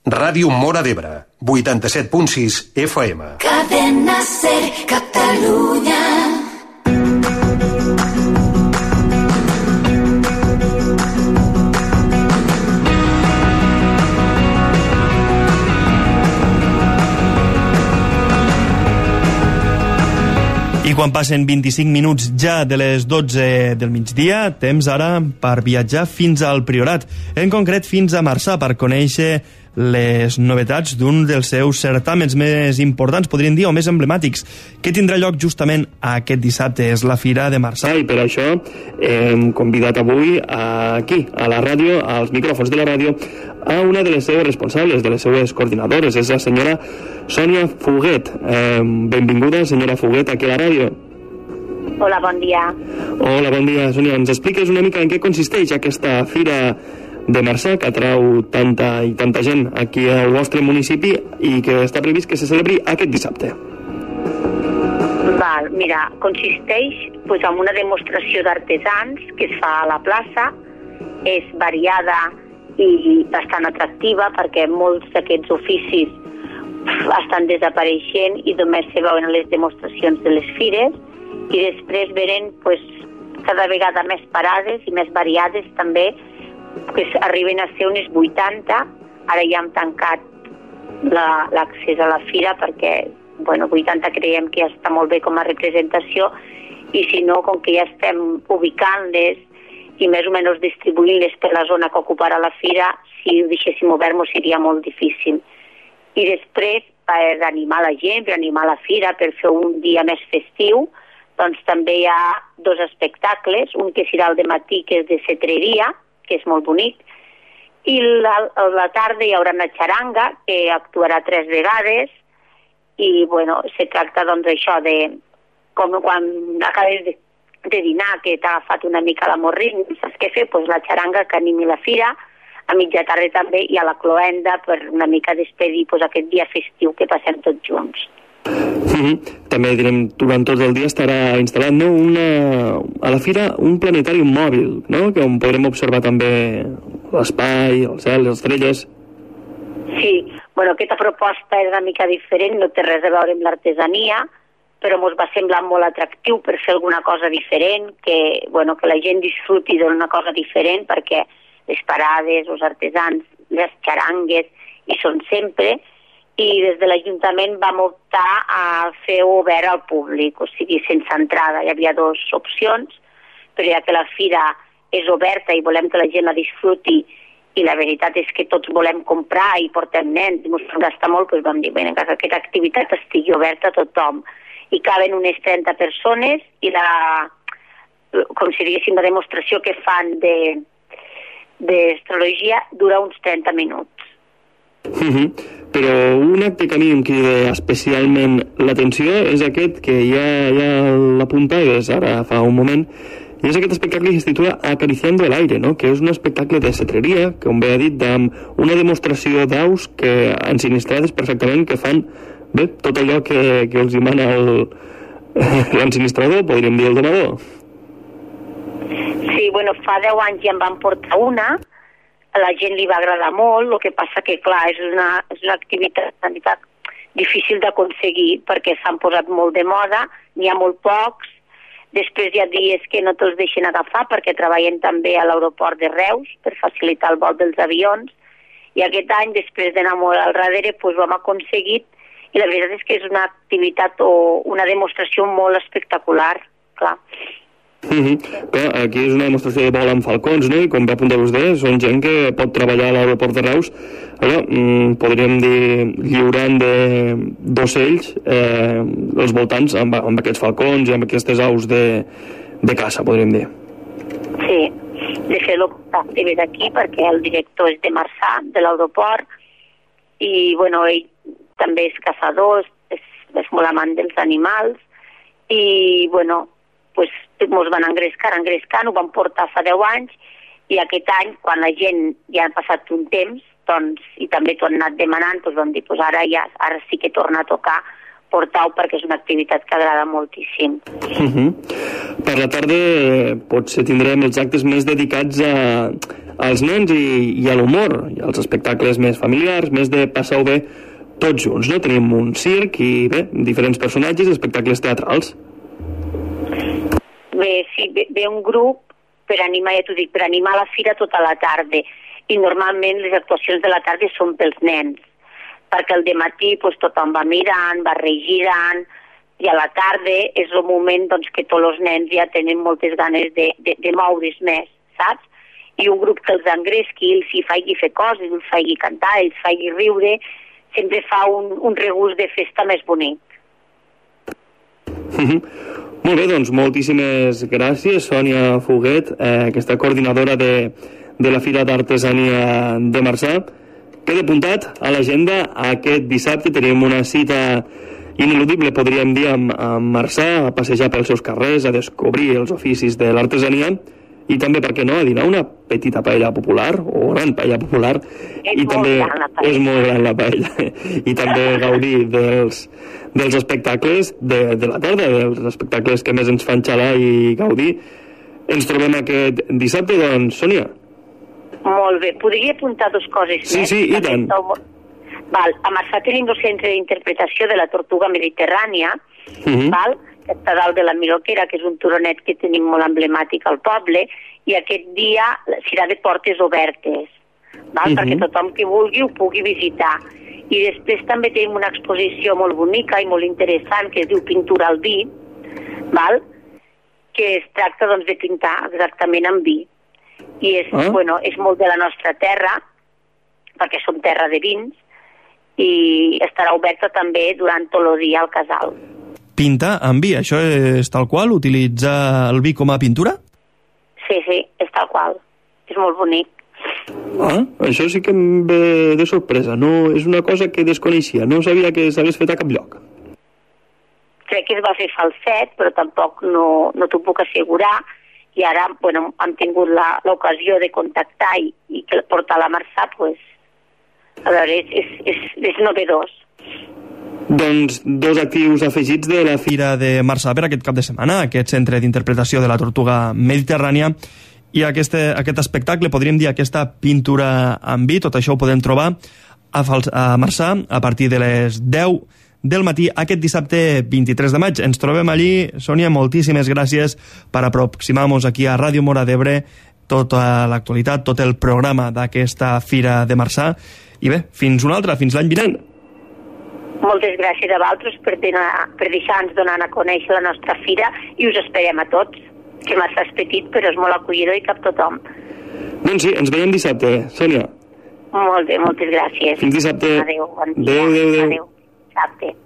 Ràdio Móra d'Ebre, 87.6 FM. Cadena Ser, Catalunya. I quan passen 25 minuts ja de les 12 del migdia, temps ara per viatjar fins al Priorat, en concret fins a Marçà, per conèixer les novetats d'un dels seus certàmens més importants, podríem dir, o més emblemàtics, que tindrà lloc justament aquest dissabte. És la Fira de Marçà, i per això hem convidat avui aquí, a la ràdio, als micròfons de la ràdio, a una de les seves responsables, de les seves coordinadores, és la senyora Sònia Fuguet. Benvinguda, senyora Fuguet, aquí a la ràdio. Hola, bon dia. Hola, bon dia, Sònia. Ens expliques una mica en què consisteix aquesta Fira de Marçà, que atrau tanta i tanta gent aquí al vostre municipi i que està previst que se celebri aquest dissabte. Val, mira, consisteix en una demostració d'artesans que es fa a la plaça. És variada i bastant atractiva perquè molts d'aquests oficis estan desapareixent i només se veuen a les demostracions de les fires, i després venen cada vegada més parades i més variades també, que arriben a ser unes 80. Ara ja hem tancat l'accés a la fira perquè 80 creiem que ja està molt bé com a representació, i si no, com que ja estem ubicant-les i més o menys distribuint-les per la zona que ocuparà la fira, si ho deixéssim obert ens seria molt difícil. I després, per animar la gent, per animar la fira, per fer un dia més festiu, doncs també hi ha 2 espectacles, un que serà al dematí, que és de cetreria, que és molt bonic, i a la tarda hi haurà una xaranga que actuarà 3 vegades, i se tracta això de com quan acabes de dinar, que t'ha agafat una mica la morrint, saps què fer? La xaranga que animi la fira, a mitja tarda també hi ha la cloenda per una mica despedir aquest dia festiu que passem tots junts. També direm, durant tot el dia estarà instal·lat a la fira un planetari mòbil, no? Que on podrem observar també l'espai, el cel, les estrelles. Sí, aquesta proposta és una mica diferent, no té res a veure amb l'artesania, però ens va semblar molt atractiu per fer alguna cosa diferent, que la gent disfruti d'una cosa diferent, perquè les parades, els artesans, les xarangues hi són sempre, i des de l'Ajuntament vam optar a fer obert al públic, o sigui, sense entrada. Hi havia 2 opcions, però ja que la fira és oberta i volem que la gent la disfruti, i la veritat és que tots volem comprar i portem nens i ens gasta molt, doncs vam dir, que aquesta activitat estigui oberta a tothom. I caben unes 30 persones i com si diguéssim, la demostració que fan d'astrologia dura uns 30 minuts. Però un acte que a mi em crida especialment l'atenció és aquest que ja l'apuntaves ara fa un moment, i és aquest espectacle que es titula Acariciando el aire, no? Que és un espectacle de cetreria, que com bé ha dit, amb una demostració d'aus que ensinistrades perfectament, que fan tot allò que els hi mana l'ensinistrador, podríem dir el domador. Sí, fa 10 anys ja en van portar una, a la gent li va agradar molt, el que passa que, clar, és una activitat difícil d'aconseguir perquè s'han posat molt de moda, n'hi ha molt pocs, després hi ha dies que no te'ls deixen agafar perquè treballen també a l'aeroport de Reus per facilitar el vol dels avions, i aquest any, després d'anar molt al darrere, ho hem aconseguit, i la veritat és que és una activitat o una demostració molt espectacular, clar. Clar, aquí és una demostració de vol amb falcons, no? I com bé apunteu vostè, són gent que pot treballar a l'aeroport de Reus, podríem dir, lliurant d'ocells els voltants amb aquests falcons i amb aquestes aus de caça, podríem dir. Sí, de fet l'objectiu és aquí perquè el director és de Marçà, de l'aeroport, i ell també és caçador, és molt amant dels animals, i ens van engrescant, ho van portar fa 10 anys, i aquest any, quan la gent ja ha passat un temps, i també t'ho han anat demanant, vam dir, ara sí que torna a tocar portar-ho perquè és una activitat que agrada moltíssim. Per la tarda potser tindrem els actes més dedicats als nens i a l'humor, i als espectacles més familiars, més de passar-ho bé tots junts, no? Tenim un circ i, bé, diferents personatges i espectacles teatrals. Bé, sí, ve un grup per animar, ja t'ho dic, per animar la fira tota la tarda. I normalment les actuacions de la tarda són pels nens, perquè al dematí pues, tothom va mirant, va regirant, i a la tarda és el moment doncs, que tots els nens ja tenen moltes ganes de moure's més, saps? I un grup que els engresqui, els hi faci fer coses, els faci cantar, els faci riure, sempre fa un regust de festa més bonic. Molt bé, doncs moltíssimes gràcies, Sònia Foguet, aquesta coordinadora de la Fira d'Artesania de Marçà. Queda apuntat a l'agenda aquest dissabte, tenim una cita ineludible, podríem dir, amb Marçà, a passejar pels seus carrers, a descobrir els oficis de l'artesania i també, per què no, a dinar una petita paella popular, o gran paella popular. És molt gran la paella. I també gaudir dels espectacles de la tarda, dels espectacles que més ens fan xalar i gaudir. Ens trobem aquest dissabte, doncs, Sònia. Molt bé. Podria apuntar dues coses més? Sí, i tant. Val. A Marçà tenim el centre d'interpretació de la tortuga mediterrània, val? Que està dalt de la Miroquera, que és un turonet que tenim molt emblemàtic al poble, i aquest dia serà de portes obertes, val? Perquè tothom que vulgui ho pugui visitar. I després també tenim una exposició molt bonica i molt interessant que es diu Pintura al vi, val? Que es tracta doncs, de pintar exactament amb vi. I és, és molt de la nostra terra, perquè som terra de vins, i estarà oberta també durant tot el dia al casal. Pintar amb vi, això és tal qual? Utilitzar el vi com a pintura? Sí, és tal qual. És molt bonic. Això sí que em ve de sorpresa. No, és una cosa que desconeixia. No sabia que s'hagués fet a cap lloc. Crec que es va fer falset, però tampoc no t'ho puc assegurar. I ara, hem tingut l'ocasió de contactar i portar la Marçà, pues, a veure, és novedós. Doncs dos actius afegits de la Fira de Marçà per aquest cap de setmana, aquest centre d'interpretació de la tortuga mediterrània i aquest espectacle, podríem dir aquesta pintura amb vi. Tot això ho podem trobar a Marçà a partir de les 10 del matí aquest dissabte 23 de maig. Ens trobem allí. Sònia, moltíssimes gràcies per aproximar-nos aquí a Ràdio Móra d'Ebre tota l'actualitat, tot el programa d'aquesta Fira de Marçà. I bé, fins una altra, fins l'any vinent. Moltes gràcies a vosaltres per deixar-nos donar a conèixer la nostra fira i us esperem a tots, que Marçà és petit però és molt acollidor i cap tothom. Doncs sí, ens veiem dissabte, Sònia. Molt bé, moltes gràcies. Fins dissabte. Adéu, bon dia. Adéu. Adéu. Dissabte.